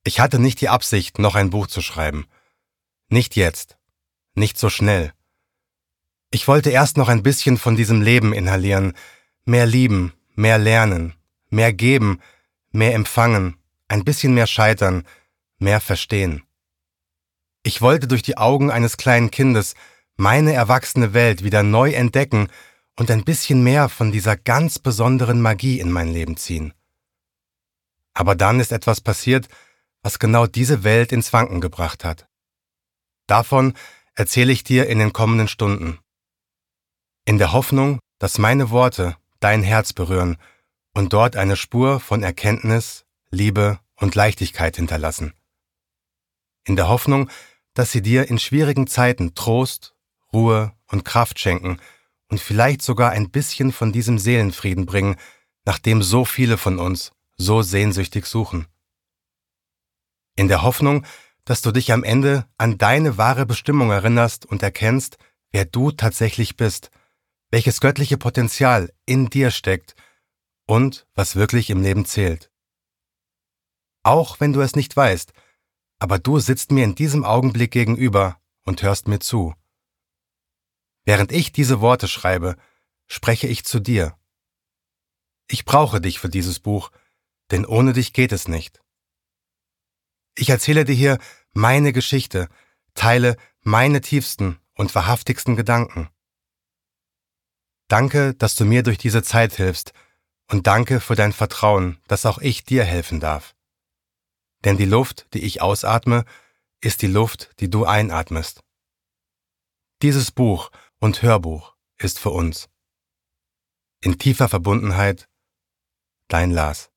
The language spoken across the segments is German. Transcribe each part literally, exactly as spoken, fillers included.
Ich hatte nicht die Absicht, noch ein Buch zu schreiben. Nicht jetzt. Nicht so schnell. Ich wollte erst noch ein bisschen von diesem Leben inhalieren, mehr lieben, mehr lernen, mehr geben, mehr empfangen, ein bisschen mehr scheitern, mehr verstehen. Ich wollte durch die Augen eines kleinen Kindes meine erwachsene Welt wieder neu entdecken und ein bisschen mehr von dieser ganz besonderen Magie in mein Leben ziehen. Aber dann ist etwas passiert, was genau diese Welt ins Wanken gebracht hat. Davon erzähle ich dir in den kommenden Stunden. In der Hoffnung, dass meine Worte dein Herz berühren und dort eine Spur von Erkenntnis, Liebe und Leichtigkeit hinterlassen. In der Hoffnung, dass sie dir in schwierigen Zeiten Trost, Ruhe und Kraft schenken und vielleicht sogar ein bisschen von diesem Seelenfrieden bringen, nach dem so viele von uns so sehnsüchtig suchen. In der Hoffnung, dass du dich am Ende an deine wahre Bestimmung erinnerst und erkennst, wer du tatsächlich bist, welches göttliche Potenzial in dir steckt und was wirklich im Leben zählt. Auch wenn du es nicht weißt, aber du sitzt mir in diesem Augenblick gegenüber und hörst mir zu. Während ich diese Worte schreibe, spreche ich zu dir. Ich brauche dich für dieses Buch, denn ohne dich geht es nicht. Ich erzähle dir hier meine Geschichte, teile meine tiefsten und wahrhaftigsten Gedanken. Danke, dass du mir durch diese Zeit hilfst und danke für dein Vertrauen, dass auch ich dir helfen darf. Denn die Luft, die ich ausatme, ist die Luft, die du einatmest. Dieses Buch und Hörbuch ist für uns. In tiefer Verbundenheit, dein Lars.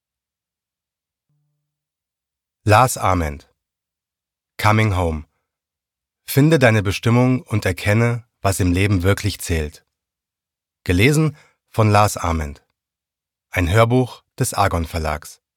Lars Ament. Coming Home. Finde deine Bestimmung und erkenne, was im Leben wirklich zählt. Gelesen von Lars Ament. Ein Hörbuch des Argon Verlags.